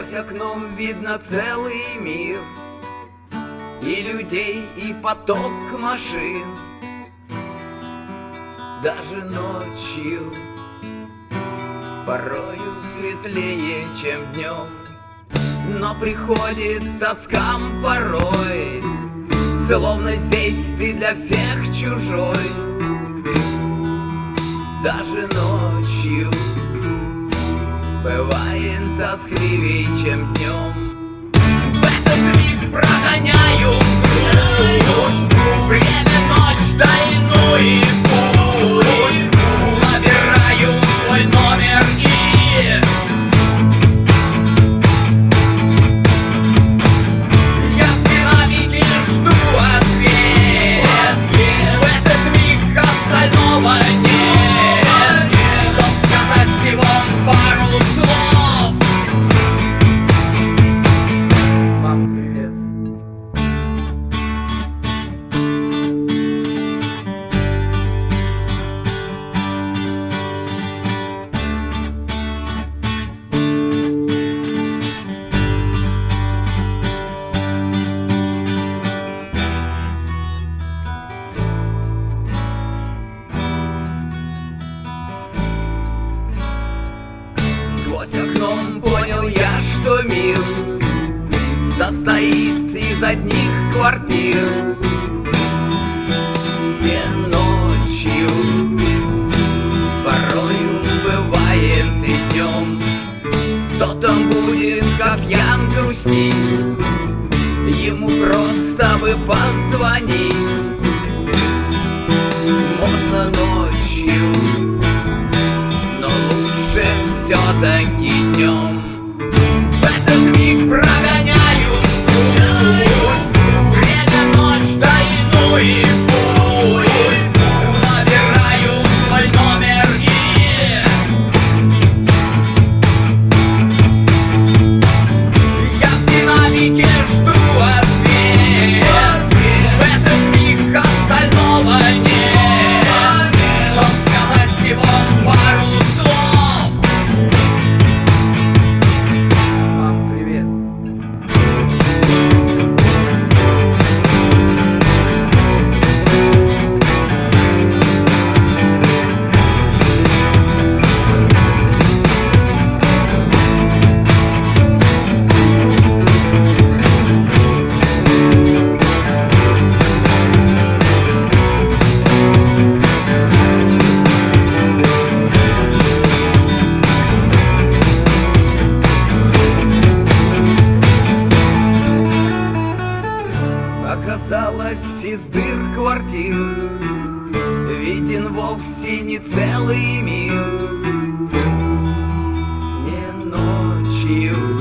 Сквозь окном видно целый мир, и людей, и поток машин. Даже ночью порою светлее, чем днем. Но приходит тоска порой, словно здесь ты для всех чужой. Даже ночью бывает тоскливей, чем днем. В этот миг прогоняю грусть, время, ночь, тайну и путь. Набираю свой номер и я в динамике жду ответ. В этот миг остального нет, чтоб сказать всего пару слов. Мам, привет. Сквозь окном понял я, что мир состоит из одних квартир, где ночью порою бывает и днем. Кто там будет, как я, грустить, ему просто бы позвонить. Можно ночью, но лучше все-таки днем. В этот миг прогоняю грусть, время, ночь, тайну и путь. Набираю свой номер и я в динамике жду ответ. В этот миг остального нет, чтоб сказать всего пару слов. Мам, привет. Оказалось, из дыр квартир виден вовсе не целый мир. Не ночью